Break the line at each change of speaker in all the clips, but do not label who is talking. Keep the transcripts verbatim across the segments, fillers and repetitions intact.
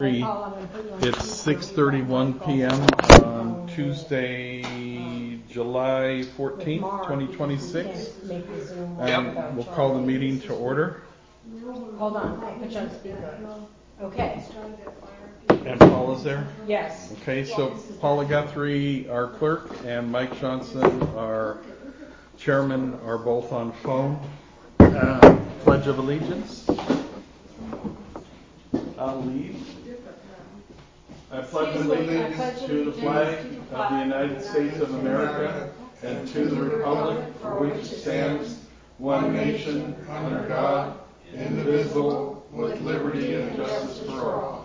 It's six thirty-one p.m. on Tuesday, July fourteenth, twenty twenty-six. And we'll call the meeting to order.
Hold on, I'll put you on speaker. Okay.
And Paula's there?
Yes.
Okay, so Paula Guthrie, our clerk, and Mike Johnson, our chairman, are both on phone. Uh, Pledge of Allegiance. I'll lead. I pledge allegiance to the flag of the United States of America and to the republic for which it stands, one nation, under God, indivisible, with liberty and justice for all.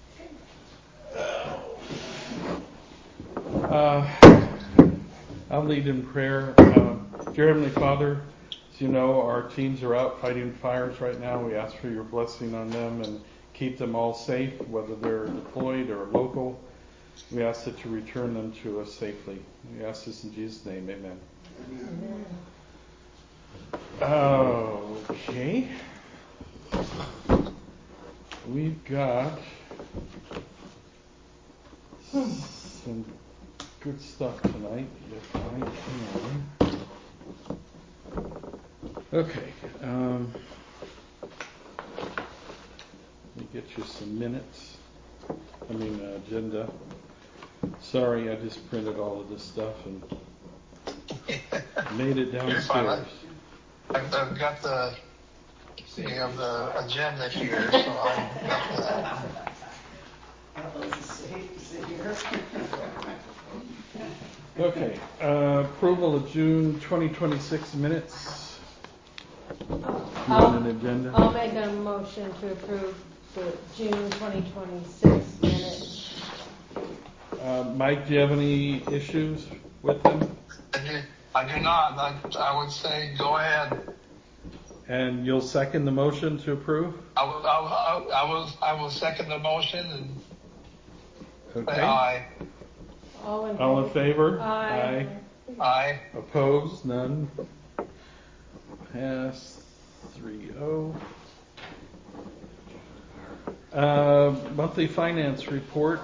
Uh, I'll lead in prayer. Uh, Dear Heavenly Father, as you know, our teams are out fighting fires right now. We ask for your blessing on them and keep them all safe, whether they're deployed or local. We ask that you return them to us safely. We ask this in Jesus' name, amen. Amen. Okay. We've got some good stuff tonight, if I can. Okay. Um, Let me get you some minutes. I mean, uh, agenda. Sorry, I just printed all of this stuff and made it downstairs.
I've, I've got the, you have the agenda here, so I'm up for that.
Okay. Uh, approval of June twenty twenty-six minutes. You want an agenda?
I'll make a motion to approve the June twenty twenty-six minutes.
Uh, Mike, do you have any issues with them?
I do, I do not. I, I would say go ahead.
And you'll second the motion to approve?
I will, I will, I will, I will second the motion and
okay.
say aye.
All in,
All in favor?
Aye.
Aye. Aye.
Opposed? None. Pass three oh. Uh, monthly finance report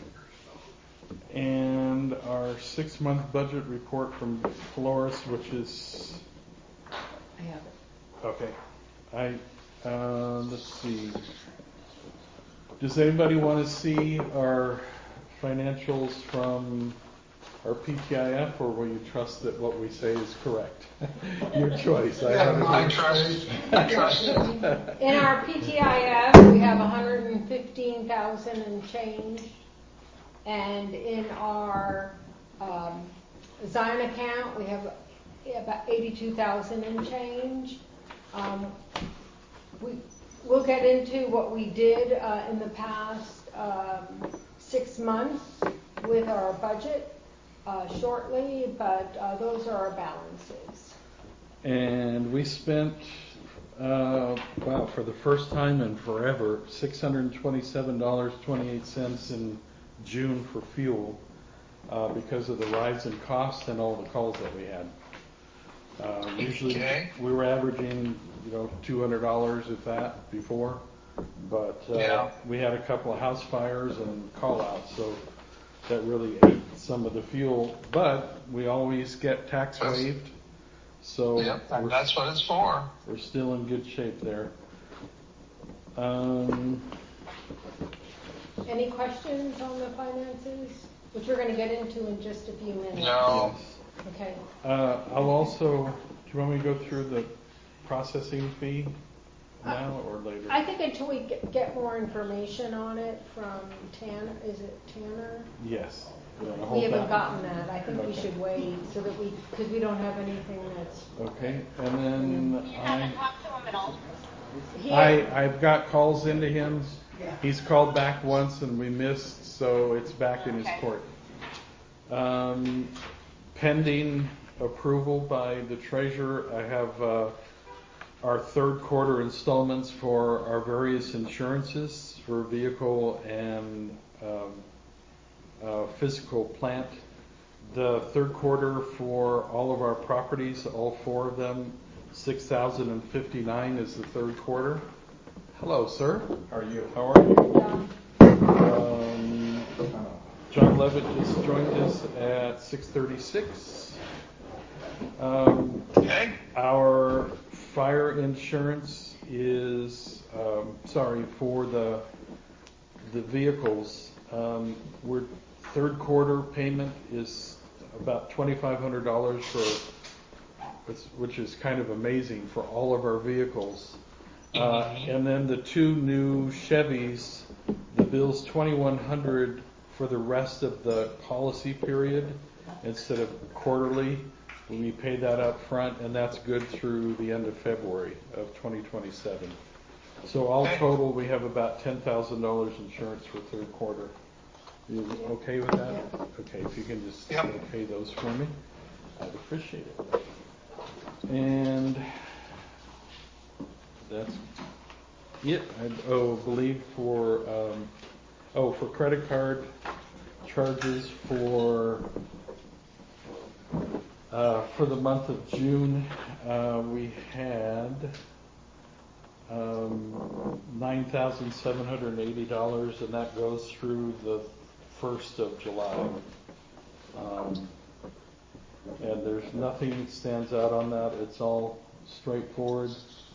and our six-month budget report from Flores, which is.
I have it.
Okay. I uh, let's see. Does anybody want to see our financials from our P T I F, or will you trust that what we say is correct? Your choice. I,
yeah, I trust. I trust.
In our P T I F, we have one hundred fifteen thousand and change, and in our um, Zion account, we have about eighty-two thousand and change. Um, we we'll get into what we did uh, in the past um, six months with our budget. Uh, shortly, but uh, those are our balances.
And we spent, uh, wow, for the first time in forever, six hundred twenty-seven dollars and twenty-eight cents in June for fuel uh, because of the rise in costs and all the calls that we had. Uh, usually
okay.
we were averaging, you know, two hundred dollars if that before, but uh,
yeah.
we had a couple of house fires and call outs, so that really ate some of the fuel, but we always get tax waived, so
yep, and that's what it's for.
We're still in good shape there. Um,
Any questions on the finances, which we're going to get into in just a few minutes?
No.
Yes.
Okay.
Uh, I'll also. Do you want me to go through the processing fee now or later?
I think until we get, get more information on it from Tanner, is it Tanner?
Yes.
We haven't gotten that. I think
okay.
we should wait so that we, because we don't have anything that's.
Okay, and then
You
I.
haven't talked to him at all?
I I've got calls into him. He's called back once and we missed, so it's back in his
okay.
court. Um, pending approval by the treasurer, I have. Uh, our third quarter installments for our various insurances for vehicle and um, uh, physical plant. The third quarter for all of our properties, all four of them, six thousand fifty-nine is the third quarter. Hello, sir.
How are you?
How are you?
Yeah.
Levitt just joined us at six thirty-six. Um,
Okay.
our fire insurance is, um, sorry, for the the vehicles, um, we're third quarter payment is about twenty-five hundred dollars for, which is kind of amazing for all of our vehicles. Uh, and then the two new Chevys, the bill's twenty-one hundred dollars for the rest of the policy period instead of quarterly. We pay that up front, and that's good through the end of February of twenty twenty-seven. So all total, we have about ten thousand dollars insurance for third quarter. You okay with that? Okay, if you can just
Yep.
okay those for me, I'd appreciate it. And that's it. I oh, believe for um, oh for credit card charges for uh, for the month of June, uh, we had um, nine thousand seven hundred eighty dollars, and that goes through the first of July. Um, and there's nothing that stands out on that. It's all straightforward.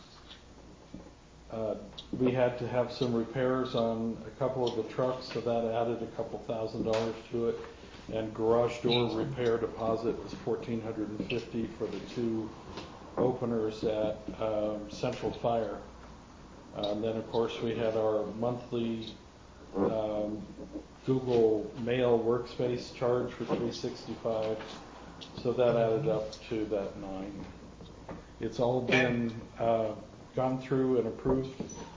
Uh, we had to have some repairs on a couple of the trucks, so that added a couple thousand dollars to it. And garage door repair deposit was fourteen hundred fifty dollars for the two openers at um, Central Fire. Uh, and then, of course, we had our monthly um, Google Mail workspace charge for three hundred sixty-five dollars. So that added up to that nine. It's all been uh, gone through and approved.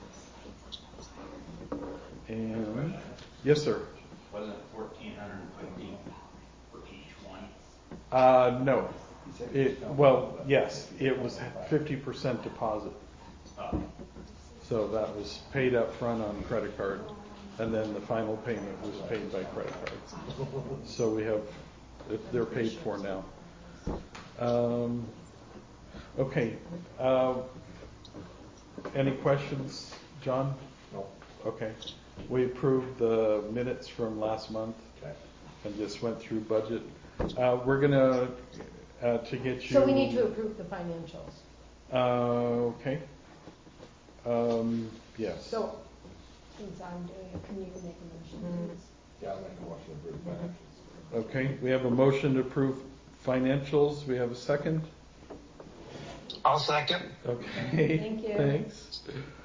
And yes, sir.
Wasn't it fourteen hundred fifty for each one?
Uh, no. It, well, yes, it was fifty percent deposit.
Oh,
So that was paid up front on credit card, and then the final payment was paid by credit card. So we have, they're paid for now. Um, okay. Uh, any questions, John?
No.
Okay. We approved the minutes from last month.
Okay.
And just went through budget. Uh, we're gonna uh, to get you.
So we need to approve the financials.
Uh, okay. Um, yes.
So, since I'm doing it, can you make a motion, please?
Yeah, I'll make a motion to approve financials.
Okay. We have a motion to approve financials. We have a second.
I'll second.
Okay.
Thank you.
Thanks.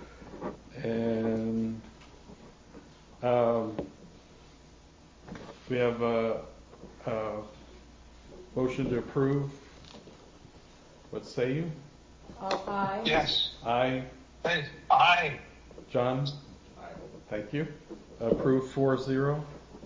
And um, we have a, a motion to approve. What say you?
All aye.
Yes.
Aye.
Hey, aye.
John?
Aye.
Thank you. Approved four zero.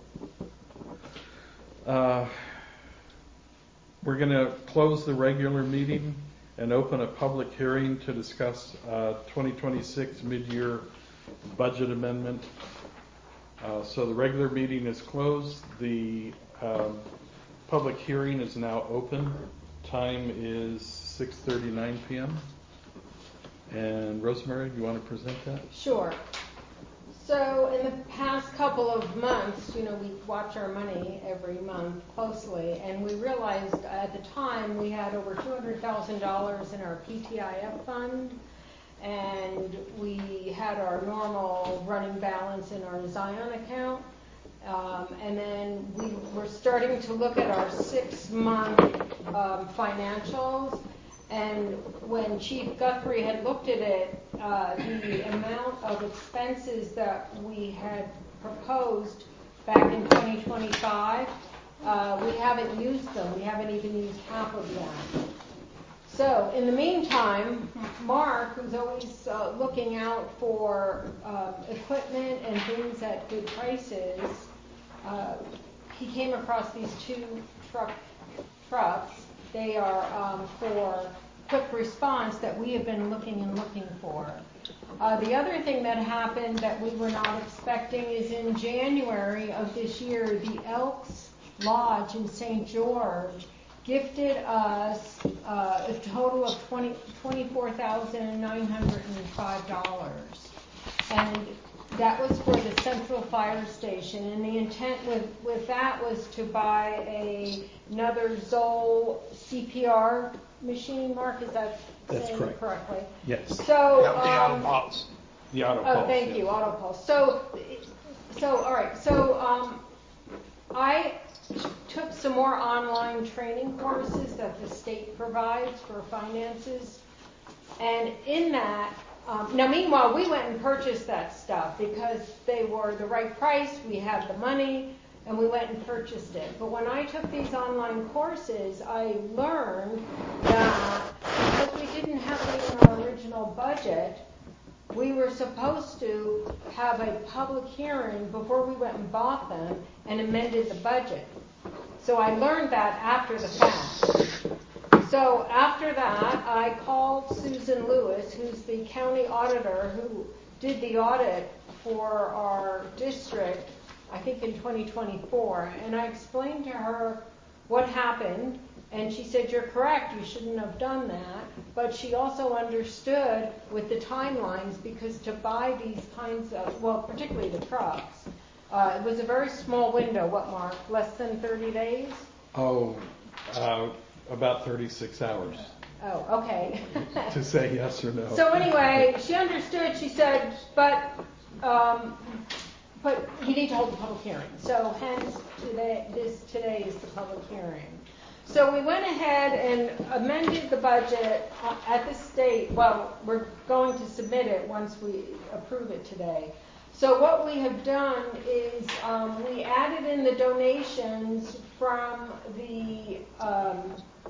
Uh, we're going to close the regular meeting and open a public hearing to discuss uh, twenty twenty-six mid-year budget amendment. Uh, so the regular meeting is closed. The um, public hearing is now open. Time is six thirty-nine p.m. And Rosemary, do you want to present that?
Sure. So in the past couple of months, you know, we watch our money every month closely, and we realized at the time we had over two hundred thousand dollars in our P T I F fund, and we had our normal running balance in our Zion account. Um, and then we were starting to look at our six-month um, financials. And when Chief Guthrie had looked at it, uh, the amount of expenses that we had proposed back in twenty twenty-five, uh, we haven't used them. We haven't even used half of them. So in the meantime, Mark, who's always uh, looking out for uh, equipment and things at good prices, uh, he came across these two truck trucks. They are um, for quick response that we have been looking and looking for. Uh, the other thing that happened that we were not expecting is in January of this year, the Elks Lodge in Saint George gifted us uh, a total of twenty, twenty-four thousand nine hundred five dollars. And that was for the central fire station, and the intent with, with that was to buy a, another Zoll C P R machine. Mark, is that
That's
saying
correct.
it correctly?
Yes.
So,
Yeah, the
um,
Autopulse.
The auto
oh,
pulse,
thank
yes.
you, Autopulse. So, so all right. So, um, I took some more online training courses that the state provides for finances, and in that, um, now meanwhile we went and purchased that stuff because they were the right price, we had the money, and we went and purchased it. But when I took these online courses, I learned that because we didn't have it in our original budget, we were supposed to have a public hearing before we went and bought them and amended the budget. So I learned that after the fact. So after that, I called Susan Lewis, who's the county auditor who did the audit for our district, I think in twenty twenty-four, and I explained to her what happened. And she said, you're correct, you shouldn't have done that. But she also understood with the timelines, because to buy these kinds of, well, particularly the trucks, uh, it was a very small window. What, Mark? Less than thirty days?
Oh, uh, about thirty-six hours
Oh, okay.
to say yes or no.
So anyway, she understood. She said, but um, but you need to hold a public hearing. So hence, today, this today is the public hearing. So we went ahead and amended the budget at the state. Well, we're going to submit it once we approve it today. So what we have done is um, we added in the donations from the um,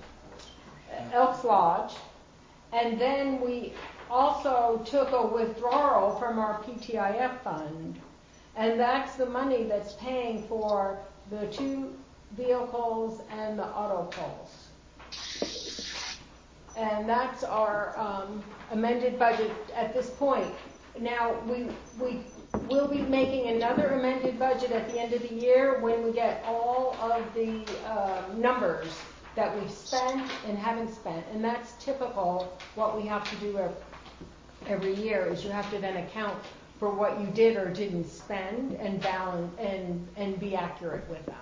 Elks Lodge, and then we also took a withdrawal from our P T I F fund, and that's the money that's paying for the two vehicles and the auto pulse. And that's our um, amended budget at this point. Now, we we will be making another amended budget at the end of the year when we get all of the uh, numbers that we've spent and haven't spent. And that's typical what we have to do every, every year, is you have to then account for what you did or didn't spend and balance and, and be accurate with that.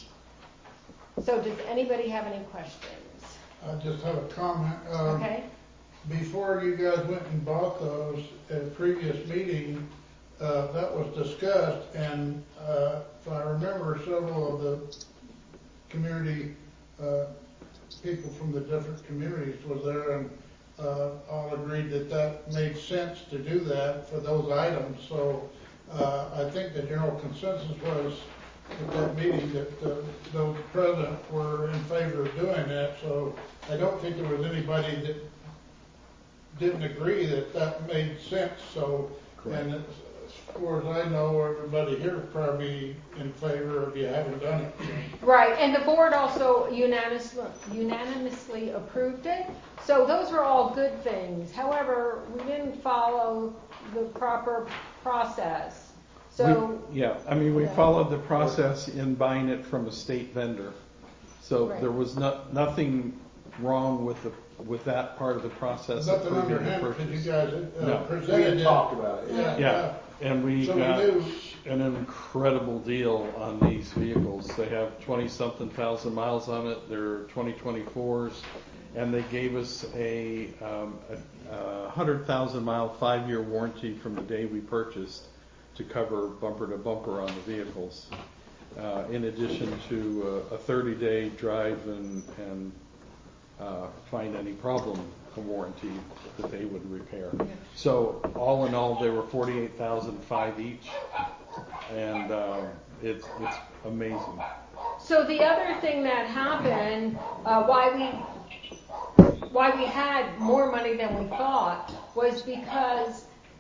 So does anybody have any questions?
I just have a comment. Um,
Okay.
Before you guys went and bought those at a previous meeting, uh, that was discussed, and uh, if I remember, several of the community uh, people from the different communities was there, and uh, all agreed that that made sense to do that for those items. So uh, I think the general consensus was at that meeting that uh, those present were in favor of doing that. So I don't think there was anybody that didn't agree that that made sense. So,
Correct.
and as far as I know, everybody here probably in favor of you having done it.
Right, and the board also unanimously, unanimously approved it. So those were all good things. However, we didn't follow the proper process. So
We, yeah, I mean, we
Yeah.
followed the process in buying it from a state vendor. So
Right.
there was no, nothing wrong with the with that part of the process.
Nothing
approving the
underhand because
purchase.
you guys uh,
No.
We
presented
had
it.
talked about it.
Yeah.
Yeah, and we
So we
got
knew.
an incredible deal on these vehicles. They have twenty-something thousand miles on it. They're twenty twenty-fours, and they gave us a, um, a, a one hundred thousand mile five-year warranty from the day we purchased to cover bumper to bumper on the vehicles, uh, in addition to uh, a thirty-day drive and, and uh, find any problem a warranty that they would repair. So all in all, they were forty-eight thousand five each, and uh, it's it's amazing.
So the other thing that happened, uh, why we why we had more money than we thought, was because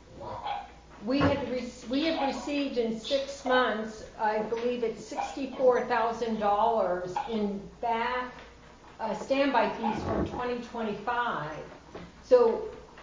we had re- we had received in six months, I believe it's sixty-four thousand dollars in back uh, standby fees from twenty twenty-five. So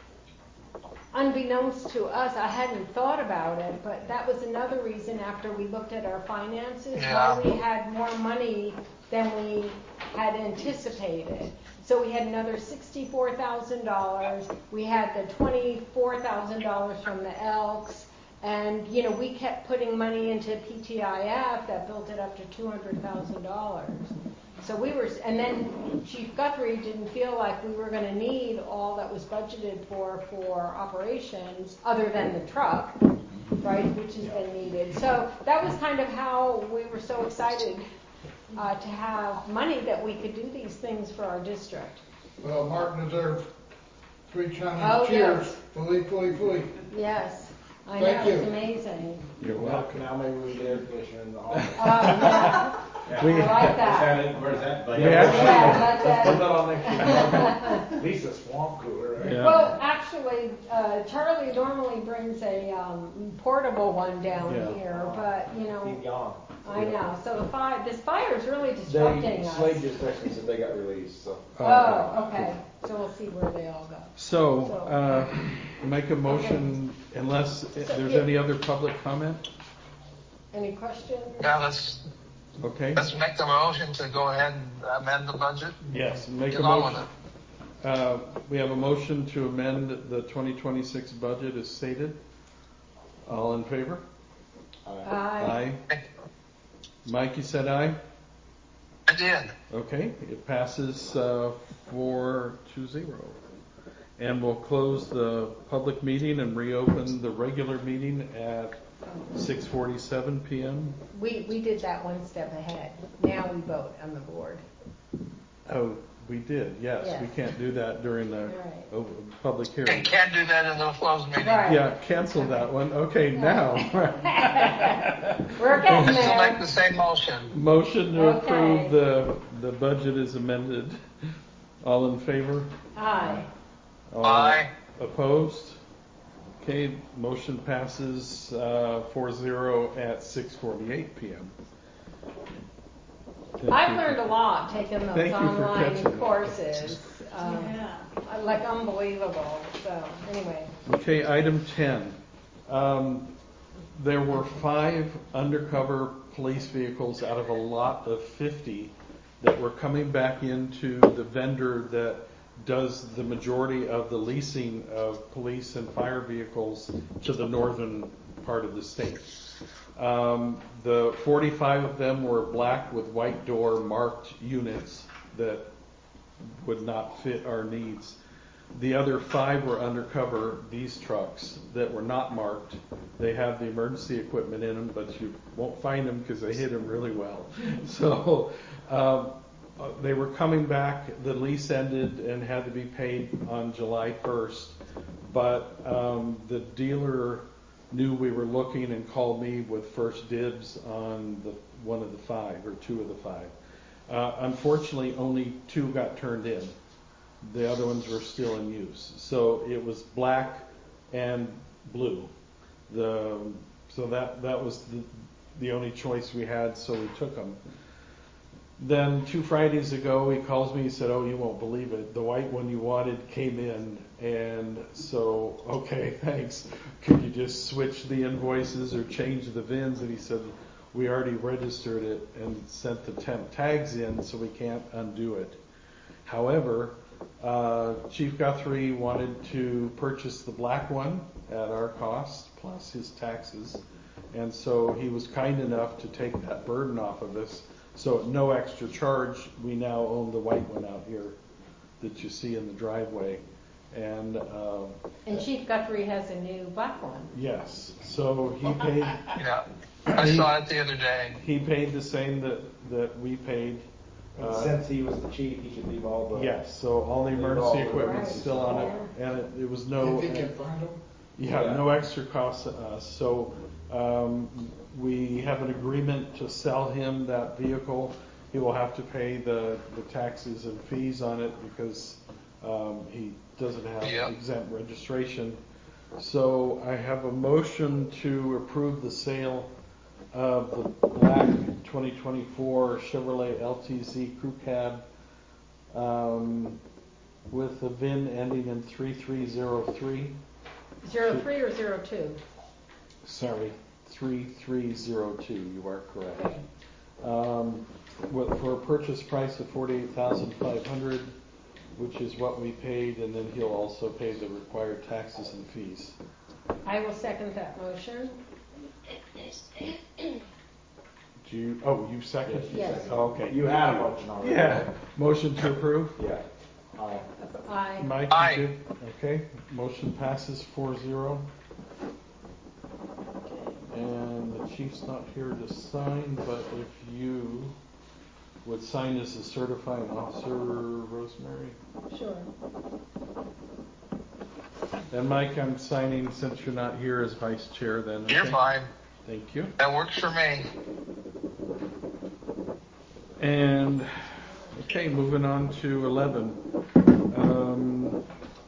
unbeknownst to us, I hadn't thought about it, but that was another reason after we looked at our finances
Yeah.
why we had more money than we had anticipated. So we had another sixty-four thousand dollars. We had the twenty-four thousand dollars from the Elks, And, you know, we kept putting money into P T I F that built it up to two hundred thousand dollars. So we were, and then Chief Guthrie didn't feel like we were going to need all that was budgeted for for operations other than the truck, right, which has been needed. So that was kind of how we were so excited uh, to have money that we could do these things for our district.
Well, Martin deserves three Chinese
Oh,
cheers.
yes.
Fully, fully, fully.
Yes, I
Thank
know,
you.
it's amazing.
You're welcome.
Now maybe we can air conditioner in the hall.
Oh, yeah,
We,
I like that.
Where's that?
we
Yeah,
actually,
let
Let's put
that.
that on next year's budget. At least a swamp cooler, right?
Yeah.
Well, actually, uh, Charlie normally brings a um, portable one down
Yeah.
here, but, you
He's
know,
gone.
I know. So the fire, this fire is really
They,
disrupting
Slade
us.
just texted me and said they got released, so.
Oh, okay. So we'll see where they all go.
So, uh, make a motion, unless there's any other public comment?
Any questions?
Yeah, let's,
Okay?
let's make the motion to go ahead and amend the budget.
Yes, make
Get
a
on with
motion.
it.
Uh, we have a motion to amend the twenty twenty-six budget as stated. All in favor?
Aye.
Mike, you said aye?
I did.
Okay, it passes uh, four to zero. And we'll close the public meeting and reopen the regular meeting at six forty-seven p.m.
We, we did that one step ahead. Now we vote on the board.
Oh, we did, yes.
Yes.
We can't do that during the
Right.
oh, public
You
hearing.
can't do that in the closed meeting.
Right.
Yeah, cancel that one. Okay, now.
We're getting
Let's still make
there.
the same motion.
Motion to
Okay.
approve the, the budget is amended. All in favor?
Aye.
All
Aye.
Opposed? Okay, motion passes uh, four zero at six forty-eight p.m. Thank
I've
you.
learned a lot taking those
Thank you for
online
catching that.
courses. Um, Like unbelievable. So anyway,
Okay, item ten. Um, there were five undercover police vehicles out of a lot of fifty that were coming back into the vendor that does the majority of the leasing of police and fire vehicles to the northern part of the state. Um, the forty-five of them were black with white door marked units that would not fit our needs. The other five were undercover, these trucks that were not marked. They have the emergency equipment in them, but you won't find them because they hit them really well. So um, uh, they were coming back. The lease ended and had to be paid on July first. But um, the dealer knew we were looking and called me with first dibs on the one of the five or two of the five. Uh, unfortunately, only two got turned in. The other ones were still in use. So it was black and blue. The so that that was the the only choice we had. So we took them. Then two Fridays ago, he calls me. He said, "Oh, you won't believe it. The white one you wanted came in." And so, okay, thanks. Could you just switch the invoices or change the V I Ns? And he said, "We already registered it and sent the temp tags in, so we can't undo it." However, uh, Chief Guthrie wanted to purchase the black one at our cost plus his taxes, and so he was kind enough to take that burden off of us. So at no extra charge, we now own the white one out here that you see in the driveway. And uh,
and Chief Guthrie has a new black one.
yes, so he paid.
Yeah. I saw it the other day.
He paid the same that that we paid.
And
Uh,
since he was the chief, he should leave all the.
Yes, so all the
Leave
emergency
all the-
equipment's
Right.
still on it, and it, it was no.
If you can find them.
Yeah,
Yeah.
no extra cost to us. So um, we have an agreement to sell him that vehicle. He will have to pay the, the taxes and fees on it because um, he doesn't have
Yeah.
exempt registration. So I have a motion to approve the sale of the black twenty twenty-four Chevrolet L T Z Crew Cab um, with the V I N ending in three three zero three.
Zero three or zero two?
Sorry, three three zero two. You are correct. Um, with, for a purchase price of forty-eight thousand five hundred dollars, which is what we paid, and then he'll also pay the required taxes and fees.
I will second that motion.
Do you, oh, you second?
Yes.
Oh, okay.
You had a motion already.
Yeah, motion to approve?
Yeah. Aye.
Aye.
Mike,
Aye.
you did? Okay, motion passes four zero. And the chief's not here to sign, but if you would sign as a certifying officer, Rosemary.
Sure.
And Mike, I'm signing since you're not here as vice chair then.
You're
okay?
fine.
Thank you.
That works for me.
And, okay, moving on to eleven. Um,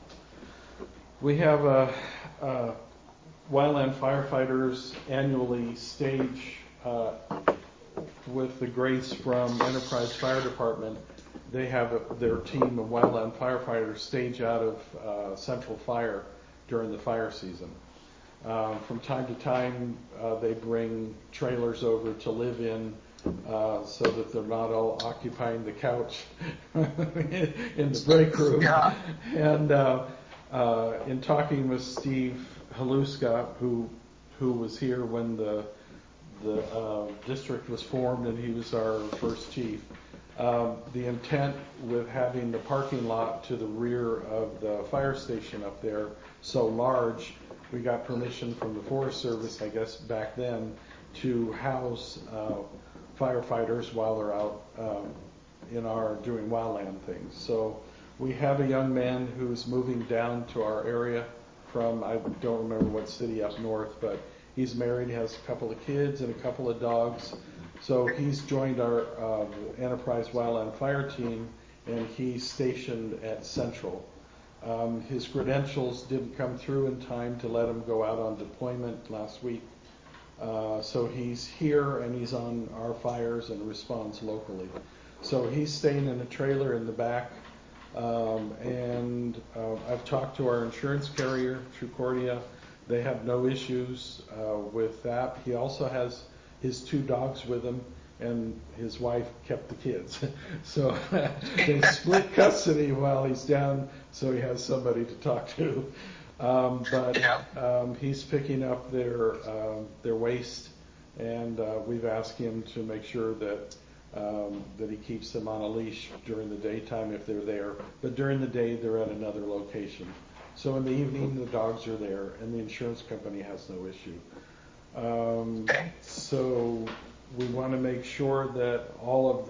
we have a, a Wildland Firefighters annually stage uh, with the grace from Enterprise Fire Department. They have a, their team of wildland firefighters stage out of uh, Central Fire during the fire season. Um, from time to time, uh, they bring trailers over to live in uh, so that they're not all occupying the couch in the break room.
Yeah.
And uh, uh, in talking with Steve Haluska, who who was here when the the uh, district was formed, and he was our first chief. Um, the intent with having the parking lot to the rear of the fire station up there so large, we got permission from the Forest Service, I guess back then, to house uh, firefighters while they're out um, in our doing wildland things. So we have a young man who's moving down to our area from, I don't remember what city up north, but he's married, has a couple of kids and a couple of dogs. So he's joined our uh, Enterprise Wildland Fire team, and he's stationed at Central. Um, his credentials didn't come through in time to let him go out on deployment last week. Uh, so he's here and he's on our fires and responds locally. So he's staying in a trailer in the back. Um, and uh, I've talked to our insurance carrier, Trucordia. They have no issues uh, with that. He also has his two dogs with him, and his wife kept the kids. So they split custody while he's down, so he has somebody to talk to. Um, but
Yeah.
um, he's picking up their um, their waste, and uh, we've asked him to make sure that um, that he keeps them on a leash during the daytime if they're there. But during the day, they're at another location. So in the evening, the dogs are there, and the insurance company has no issue. Um, so we want to make sure that all of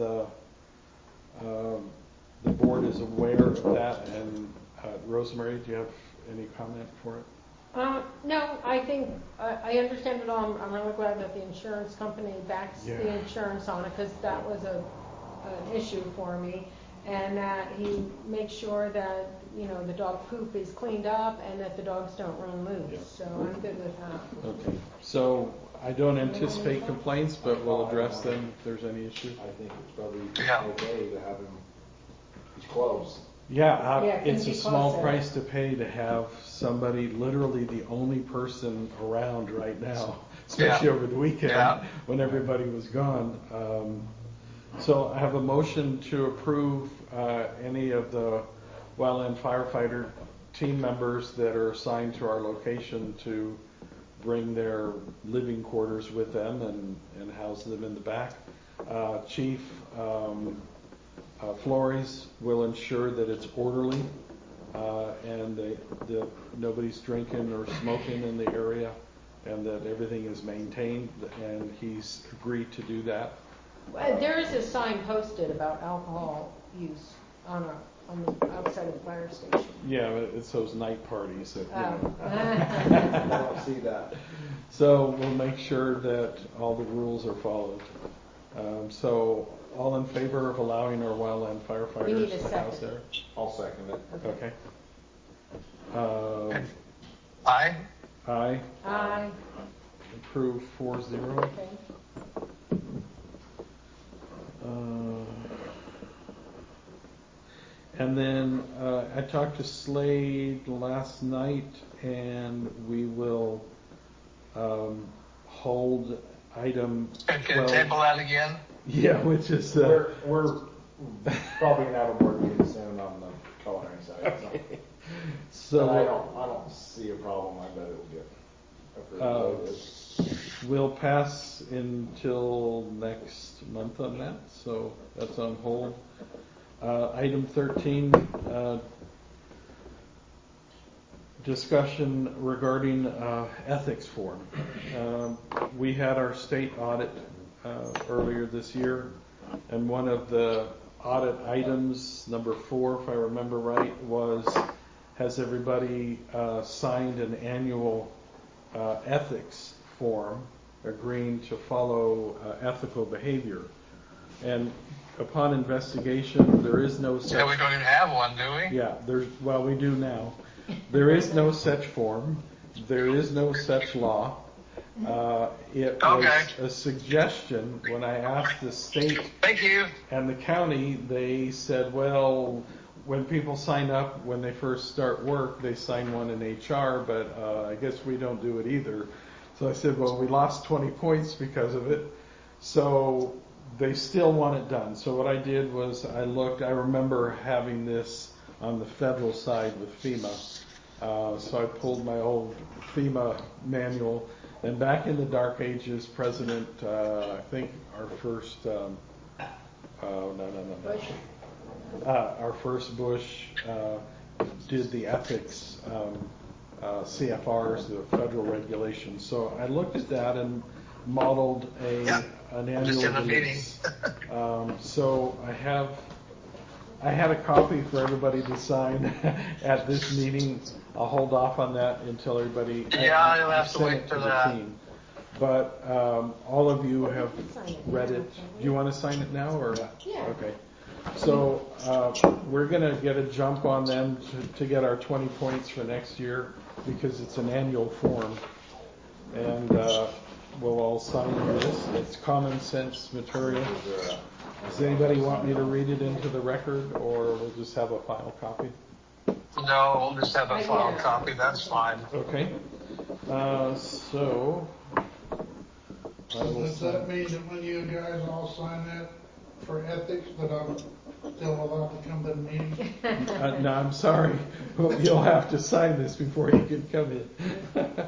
the um, the board is aware of that. And uh, Rosemary, do you have any comment for it?
Uh, no, I think, uh, I understand it all. I'm, I'm really glad that the insurance company backs
Yeah.
the insurance on it, because that was a, an issue for me. And that he makes sure that, you know, the dog poop is cleaned up and that the dogs don't run loose.
Yeah.
So I'm good with that.
Okay. So I don't anticipate complaints, but we'll address them if there's any issue.
I think it's probably
Yeah.
okay to have him, he's close.
Yeah, uh,
Yeah, it can
it's a
be
small
closer.
price to pay to have somebody, literally the only person around right now, especially
Yeah.
over the weekend
Yeah.
when everybody was gone. Um, so I have a motion to approve uh, any of the wildland firefighter team members that are assigned to our location to bring their living quarters with them and, and house them in the back. Uh, Chief um, uh, Flores will ensure that it's orderly uh, and that the, nobody's drinking or smoking in the area, and that everything is maintained, and he's agreed to do that.
Uh, There is a sign posted about alcohol use on a, on the outside of the fire station.
Yeah, but it's those night parties that, you know.
I don't see that.
So we'll make sure that all the rules are followed. Um, so all in favor of allowing our wildland
We need
firefighters
a
to house
second.
there?
I'll second it.
Okay. Um,
Aye.
aye.
Aye.
Approved four zero.
Okay.
Uh, and then uh, I talked to Slade last night, and we will um, hold item
And can
twelve.
table that again?
Yeah, which is uh,
We're, we're probably gonna have a board meeting soon on the coloring side. So.
So
But I don't, I don't see a problem. I bet it will get approved.
Uh,
the way it is.
we'll pass until next month on that, so that's on hold. Uh, item thirteen, uh, discussion regarding uh, ethics forum. Um, we had our state audit uh, earlier this year, and one of the audit items, number four, if I remember right, was has everybody uh, signed an annual uh, ethics form agreeing to follow uh, ethical behavior. And upon investigation, there is no such...
Yeah, we don't even have one, do we?
Yeah, there's, well, we do now. There is no such form. There is no such law. Uh, it
Okay.
was a suggestion when I asked the state
Thank you.
and the county. They said, well, when people sign up, when they first start work, they sign one in H R, but uh, I guess we don't do it either. So I said, well, we lost twenty points because of it. So they still want it done. So what I did was I looked, I remember having this on the federal side with FEMA. Uh, so I pulled my old FEMA manual. And back in the dark ages, President, uh, I think our first, um, oh, no, no, no, no. Uh, our first Bush uh, did the ethics um, uh, C F Rs, the federal regulations. So I looked at that and modeled a
Yeah,
an
just
annual
in a
release. um, so I have I had a copy for everybody to sign at this meeting. I'll hold off on that until everybody.
Yeah,
I,
you'll
I
have to
sent
wait
it
for
to the
that.
team. But um, all of you have read it. Do you want to sign it now or?
Yeah.
Okay. So uh, we're going to get a jump on them to, to get our twenty points for next year because it's an annual form. And uh, we'll all sign this. It's common sense material. Does anybody want me to read it into the record or we'll just have a final copy?
No, we'll just have a
Uh,
file
yeah.
copy. That's fine.
Okay. Uh, so. I will
Does
sign-
that mean that when you guys all sign that for ethics, that I'm still allowed to come to the meeting?
Uh, no, I'm sorry. Well, you'll have to sign this before you can come in.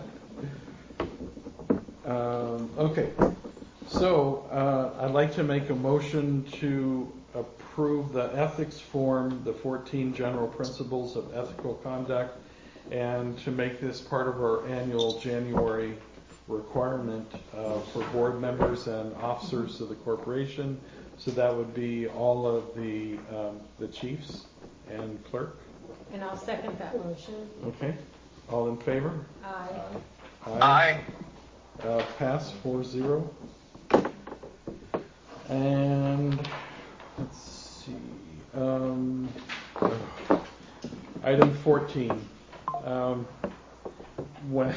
um, okay. So uh, I'd like to make a motion to approve the ethics form, the fourteen general principles of ethical conduct, and to make this part of our annual January requirement uh, for board members and officers of the corporation. So that would be all of the um, the chiefs and clerk.
And I'll second that motion.
Okay. All in favor?
Aye.
Aye.
Uh, pass four zero. And let's see. Um, item fourteen. Um, when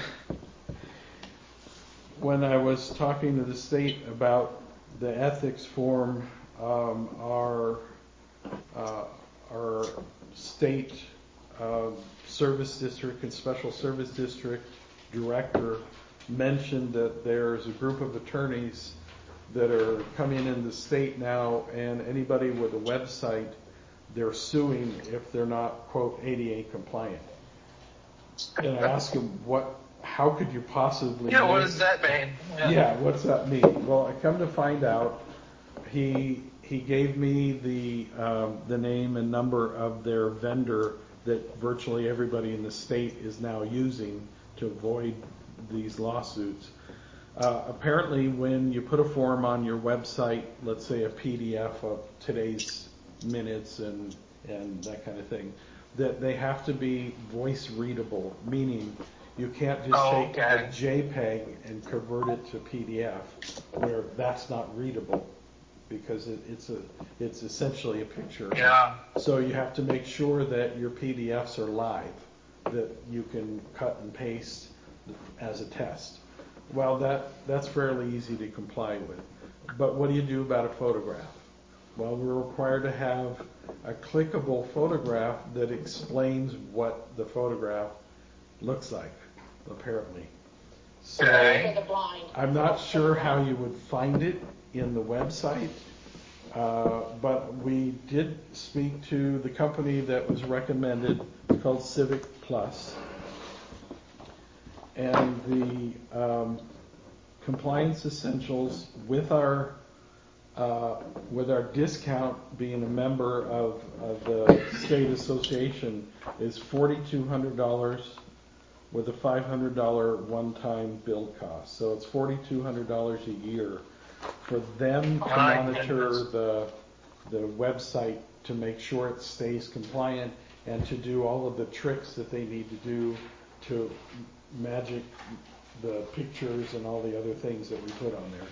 when I was talking to the state about the ethics form, um, our uh, our state uh, service district and special service district director mentioned that there's a group of attorneys that are coming in the state now, and anybody with a website, they're suing if they're not, quote, A D A compliant. And I asked him, what, how could you possibly...
Yeah, what
make-
does that mean?
Yeah, what's that mean? Well, I come to find out, he he gave me the um, the name and number of their vendor that virtually everybody in the state is now using to avoid these lawsuits. Uh, apparently, when you put a form on your website, let's say a P D F of today's minutes and and that kind of thing, that they have to be voice readable, meaning you can't just
Oh,
take
okay.
a JPEG and convert it to P D F, where that's not readable, because it, it's a it's essentially a picture.
Yeah.
So you have to make sure that your P D Fs are live, that you can cut and paste as a test. Well, that that's fairly easy to comply with. But what do you do about a photograph? Well, we're required to have a clickable photograph that explains what the photograph looks like, apparently. So
Okay.
For the blind.
I'm not sure how you would find it in the website, Uh, but we did speak to the company that was recommended, called Civic Plus. And the um, compliance essentials with our uh, with our discount being a member of, of the state association is forty-two hundred dollars with a five hundred dollars one-time build cost. So it's forty-two hundred dollars a year for them to
My
monitor
goodness.
the the website to make sure it stays compliant and to do all of the tricks that they need to do to magic the pictures and all the other things that we put on there.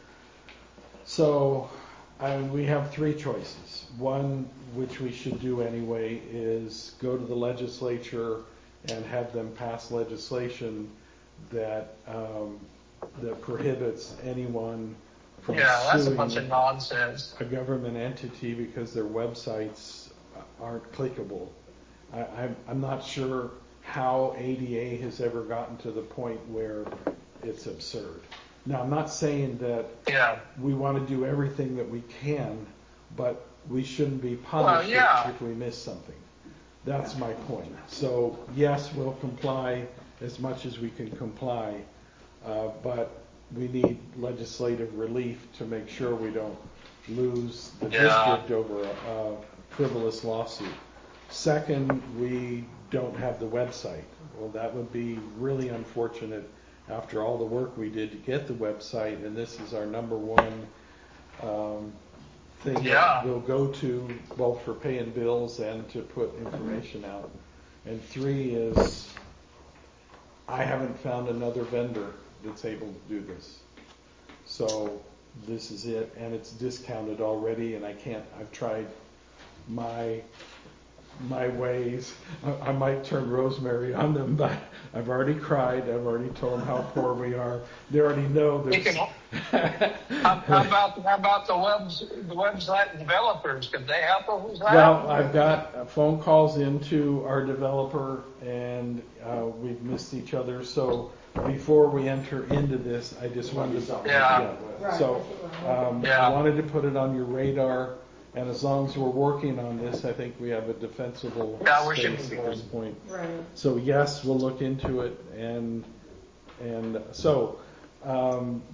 So I mean, we have three choices. One, which we should do anyway, is go to the legislature and have them pass legislation that um, that prohibits anyone from
Yeah, that's a
suing
bunch of nonsense.
a government entity because their websites aren't clickable. I, I'm, I'm not sure how A D A has ever gotten to the point where it's absurd. Now, I'm not saying that
Yeah.
we want to do everything that we can, but we shouldn't be punished
Well, yeah.
if, if we miss something. That's my point. So, yes, we'll comply as much as we can comply, uh, but we need legislative relief to make sure we don't lose the
Yeah.
district over a, a frivolous lawsuit. Second, we don't have the website. Well, that would be really unfortunate after all the work we did to get the website, and this is our number one um, thing
Yeah.
that we'll go to both for paying bills and to put information out. And three is I haven't found another vendor that's able to do this. So this is it, and it's discounted already, and I can't, I've tried my my ways. I, I might turn Rosemary on them, but I've already cried. I've already told them how poor we are. They already know
You
there's...
can, how, how about how about the webs the website developers? Could they help us with that?
Well, I've got phone calls into our developer, and uh, we've missed each other. So before we enter into this, I just wanted to...
Yeah.
Right,
So
that's what I'm-
um,
Yeah.
I wanted to put it on your radar, and as long as we're working on this, I think we have a defensible
Yeah, we should
space
be
at this
good.
point.
Right.
So yes, we'll look into it, and and so um,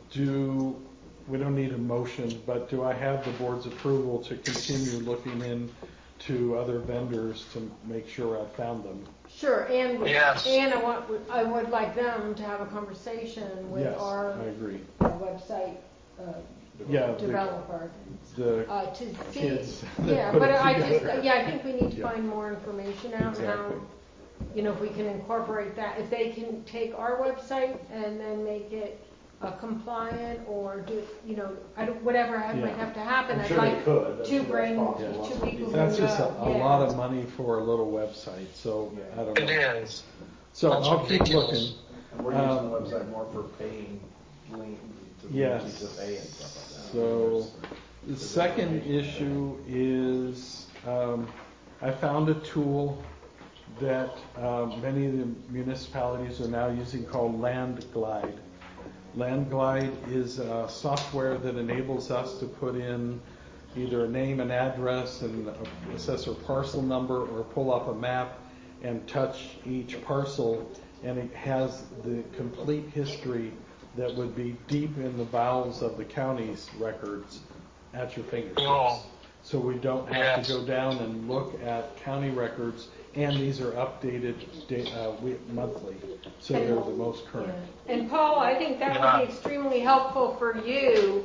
do we don't need a motion, but do I have the board's approval to continue looking into other vendors to make sure I've found them?
Sure, and,
Yes.
and I want, I would like them to have a conversation with
Yes,
our
I agree.
uh, website uh,
Yeah, the,
developer.
the
Uh, to see,
kids.
yeah,
Put
but
it
I just,
together.
yeah, I think we need to
Yeah.
find more information out now.
Exactly.
You know, if we can incorporate that, if they can take our website and then make it uh, compliant or do, you know, I don't, whatever ha- might
Yeah.
have to happen.
I'm
I'd
sure they
like
could. I'm
to
sure that's
bring
possible.
two people who
That's just a,
know,
a
yeah.
lot of money for a little website, so I don't
It
know.
is.
So
That's
I'll keep
ridiculous.
looking.
And we're using
Um,
the website more for paying link to
Yes.
links to pay and stuff like that.
So the
There's
second
information
issue is um, I found a tool that um, many of the municipalities are now using called LandGlide. LandGlide is a software that enables us to put in either a name and address and a assessor parcel number, or pull up a map and touch each parcel, and it has the complete history that would be deep in the bowels of the county's records at your fingertips.
Oh.
So we don't have
Yes.
to go down and look at county records, and these are updated da- uh, we- monthly, so they're the most current.
Yeah. And Paul, I think that would
Yeah.
be extremely helpful for you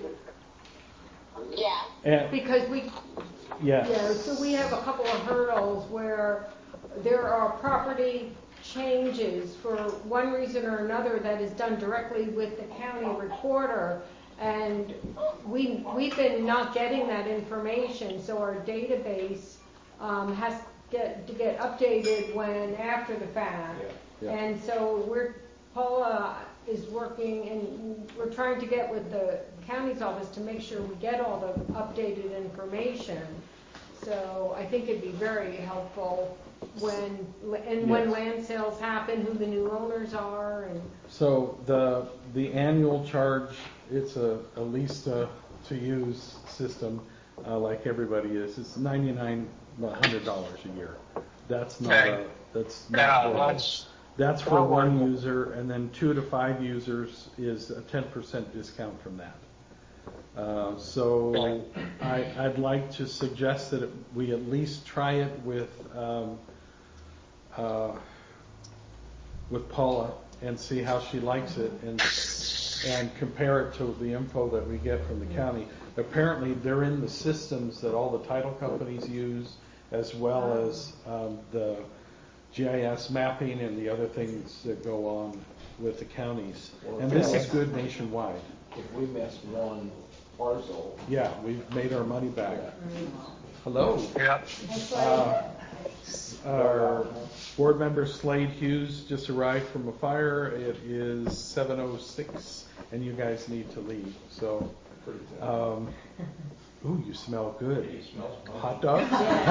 Yeah.
And
because we,
yes,
yeah, so we have a couple of hurdles where there are property changes for one reason or another that is done directly with the county recorder. And we, we've been not getting that information, so our database um, has get, to get updated when after the fact.
Yeah. Yeah.
And so we're, Paula is working and we're trying to get with the county's office to make sure we get all the updated information. So I think it'd be very helpful when, and when
Yes.
land sales happen, who the new owners are and.
So the the annual charge, it's a, a lease to, to use system. uh, like everybody is. It's ninety-nine, well, one hundred dollars a year. That's not
Okay.
a, that's not
Yeah,
horrible.
that's,
That's for one user, and then two to five users is a ten percent discount from that. Uh, so I, I'd like to suggest that we at least try it with um, uh, with Paula and see how she likes it, and and compare it to the info that we get from the county. Apparently, they're in the systems that all the title companies use, as well as um, the G I S mapping and the other things that go on with the counties. And this is good nationwide.
If we miss one parcel,
Yeah, we've made our money back. Hello.
yeah.
Uh, Our board member Slade Hughes just arrived from a fire. It is seven oh six, and you guys need to leave. So, um, ooh, you smell good. Hot dogs?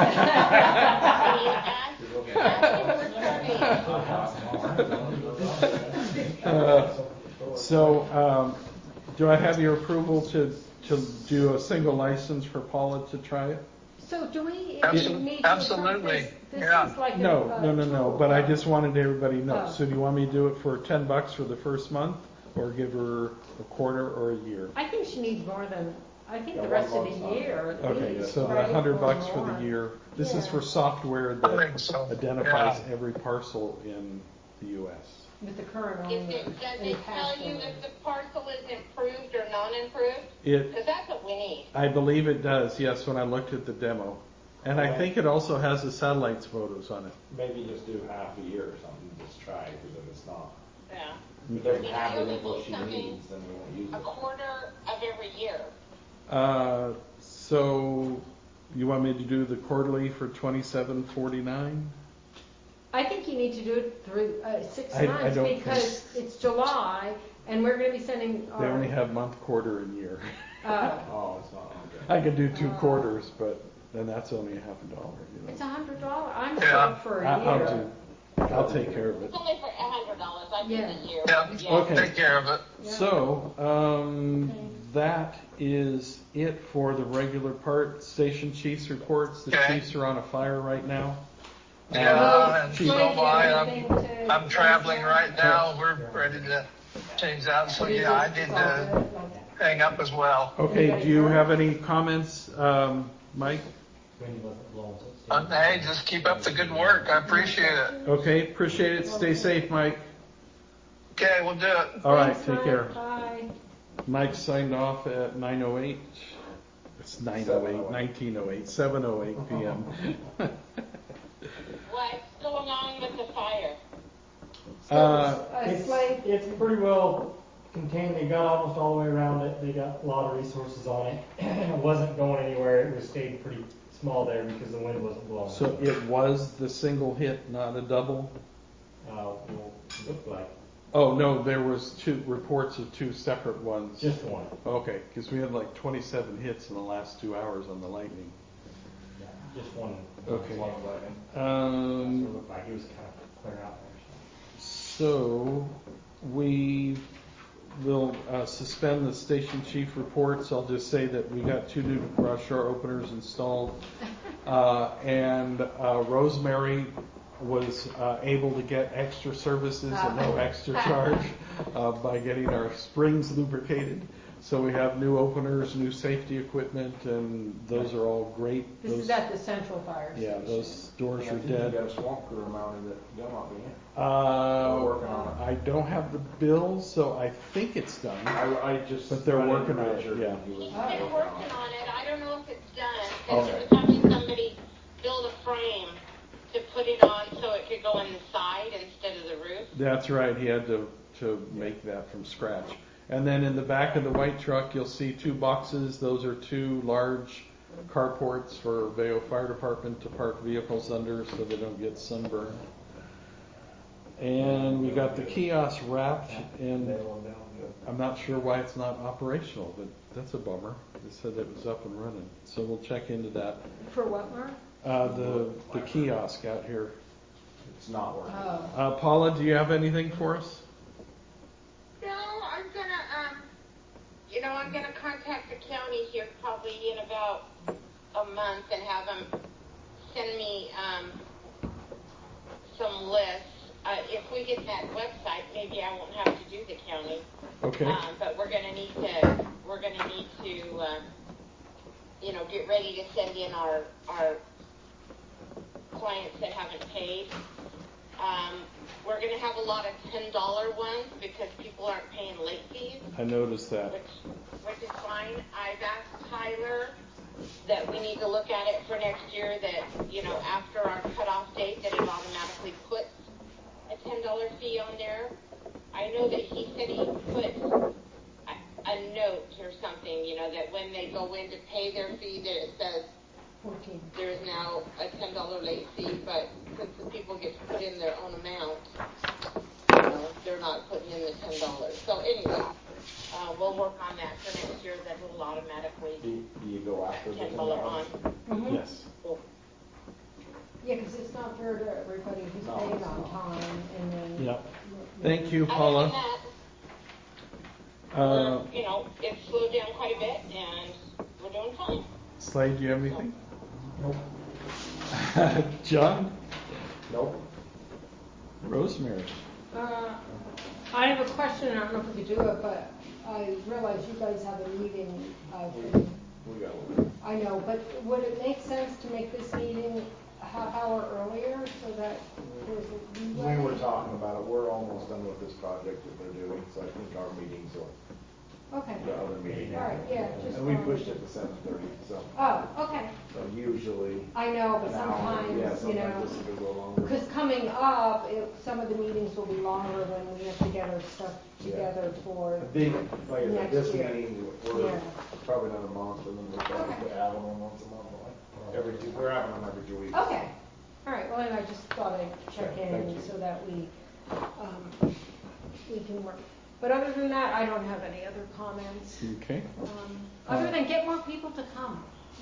uh, so, um, do I have your approval to to do a single license for Paula to try it?
So do we
Absol-
need to approve
absolutely,
this? This
yeah.
is like a-
No,
a
no, no, no,
tool.
but I just wanted everybody to know.
Oh.
So do you want me to do it for ten bucks for the first month, or give her a quarter or a year?
I think she needs more than, I think
Yeah,
the rest
one
of the
month's
year at
Okay,
least,
so the
right?
hundred
Or
bucks for
more.
the year. This is
Yeah.
for software
I
that
think so.
identifies
Yeah.
every parcel in the U S.
With the current
Is
owner.
it, does
and
it
past
tell you
owner.
if the parcel is improved or non-improved?
It,
Because that's what we need.
I believe it does, yes, when I looked at the demo. And I think it also has the satellites photos on it.
maybe just do half a year or something, just try, because if it's not,
Yeah.
if it doesn't
You
have the
really
info
need
she
something-
needs, then we won't use
A
it.
quarter of every year.
Uh, so you want me to do the quarterly for twenty-seven forty-nine?
I think you need to do it through uh, six
I- I
months
don't think-
because it's July and we're going to be sending
They
our.
only have month, quarter, and year.
uh,
Oh, it's not, okay.
I could do two
Uh,
quarters, but then that's only a half a dollar. You
It's
know.
a hundred dollars. I'm
Yeah.
sure for a
I-
year.
I'll do. I'll take care of it.
It's only for a hundred dollars. I
Yeah.
think a year.
Yeah,
Okay.
take care of it.
Yeah.
So um,
Okay.
that is it for the regular part. Station chiefs reports. The
Okay.
chiefs are on a fire right now.
Yeah, and so
Chief-
am I.
Anything
I'm,
to-
I'm traveling right now. We're ready to change out. So yeah, I need to hang up as well.
Okay. Do you have any comments, um, Mike?
Uh, hey, just keep up the good work. I appreciate it.
Okay. Appreciate it. Stay safe, Mike.
Okay, we'll do it.
All right.
Thanks,
Take
Mike.
care.
Bye.
Mike signed off at nine oh eight. It's nine oh eight, nineteen oh eight, seven oh eight p.m.
What's going on with the fire?
uh,
Uh,
It's,
Slade,
it's pretty well contained. They got almost all the way around it. They got a lot of resources on it. It wasn't going anywhere. It was stayed pretty small there because the wind wasn't blowing.
so it was the single hit, not a double?
uh, well, it looked like
Oh, no, there was two reports of two separate ones.
just one.
Okay, because we had like twenty-seven hits in the last two hours on the lightning.
Yeah, just one.
Okay.
One lightning.
So
Um,
it looked like he was kind of clearing out there.
so we will uh, suspend the station chief reports. I'll just say that we got two new garage door openers installed, uh, and uh, Rosemary was uh, able to get extra services at no extra charge uh, by getting our springs lubricated. So we have new openers, new safety equipment, and those are all great.
this
Those,
is at the central fire
yeah,
station.
those doors
I
are
think you
dead.
got a swamp cooler mounted at Delmont, didn't you?
Uh,
We're working on it.
I don't have the bill, so I think it's done.
I, I just.
But they're
I didn't
working on it,
measure.
yeah.
He was
He's
working
been
on
working
it.
on it. I don't know if it's done. Because
Okay.
he was having somebody build a frame to put it on so it could go in the side instead of the roof.
That's right. He had to to make that from scratch. And then in the back of the white truck, you'll see two boxes. Those are two large carports for Vail Fire Department to park vehicles under so they don't get sunburned. And we got the kiosk wrapped, and I'm not sure why it's not operational, but that's a bummer. They said it was up and running, so we'll check into that.
For what, Mark?
Uh, the the kiosk out here.
It's not working.
Oh.
Uh, Paula, do you have anything for us?
No, I'm gonna, um, you know, I'm I'm gonna contact the county here probably in about a month and have them send me, um, some lists. Uh, if we get that website, maybe I won't have to do the county.
Okay.
Um, but we're gonna need to, we're gonna need to, um, you know, get ready to send in our, our clients that haven't paid. Um, we're gonna have a lot of ten dollar ones because people aren't paying late fees,
I noticed that.
which, which is fine. I've asked Tyler that we need to look at it for next year, that, you know, after our cutoff date, that it automatically puts a ten dollar fee on there. I know that he said he put a, a note or something, you know, that when they go in to pay their fee, that it says
fourteen.
there is now a ten dollar late fee, but since the people get to put in their own amount, you know, they're not putting in the ten dollars. So anyway, uh, we'll work on that for next year, that will automatically
Do you, do you go after the
ten dollar on.
Mhm.
Yes.
Yeah, because it's not fair to everybody who's
No,
paid
it's
on
not.
time and then.
Yep. Thank you,
Other than
Paula.
that,
Uh,
we're, you know, it's slowed down quite a bit and we're doing fine.
Slade, do you have anything?
Nope.
John?
Nope.
Rosemary?
Uh, I have a question, I don't know if we could do it, but I realize you guys have a meeting, I think.
We got one.
I know, but would it make sense to make this meeting a half hour earlier so that there's a leeway?
We were talking about it. We're almost done with this project that they're doing, so I think our meetings will,
Okay.
the other meeting.
All right, yeah, just
And we
wanted
pushed
to-
it to seven thirty, so,
Oh, okay.
so usually
I know, but
an hour.
sometimes,
Yeah,
you
sometimes
know,
this will go longer.
because coming up, it, some of the meetings will be longer when we have to get our stuff
Yeah.
together for
I think, like I said,
next
this
year.
meeting, we're
Yeah.
probably not a month, and then we're probably
Okay.
having them once a month, like, every two, we're having them every two weeks.
Okay, all right, well, then I just thought I'd check
Okay, thank
in
you.
so that we, um, we can work. But other than that, I don't have any other comments,
Okay.
um, other than get more people to come.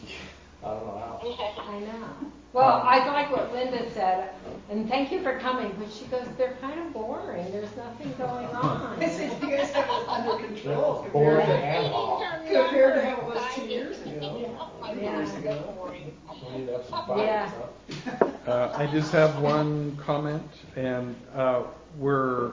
I don't know how.
I know. Well, I like what Linda said, and thank you for coming, but she goes, they're kind of boring, there's nothing going on.
I said, you guys have it under control
Boring
compared to,
and hot.
compared to how it was two years ago. Five
Yeah.
years ago.
We need to have some
Yeah.
fights, huh?
Uh, I just have one comment, and uh, we're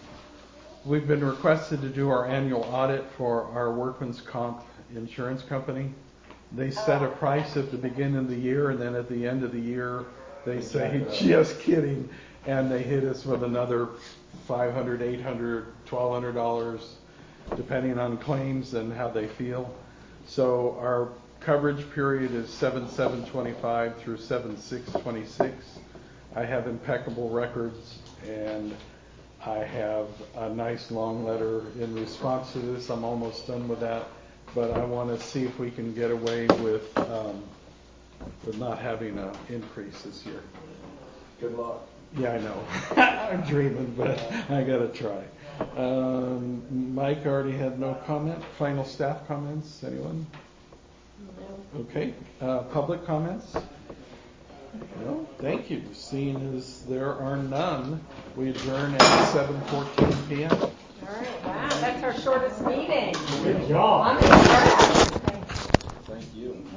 we've been requested to do our annual audit for our workman's comp insurance company. They set a price at the beginning of the year, and then at the end of the year, they say, "Just kidding," and they hit us with another five hundred, eight hundred, twelve hundred dollars, depending on claims and how they feel. So our coverage period is seven seven twenty-five through seven six twenty-six. I have impeccable records, and I have a nice long letter in response to this. I'm almost done with that, but I want to see if we can get away with um, with not having an increase this year.
Good luck.
Yeah, I know. I'm dreaming, but I got to try. Um, Mike already had no comment. Final staff comments? Anyone?
No.
Okay. Uh, public comments? No. Thank you. Seeing as there are none, we adjourn at seven fourteen p.m.
All right, wow, that's our shortest meeting.
Good job.
I'm impressed. Thanks.
Thank you.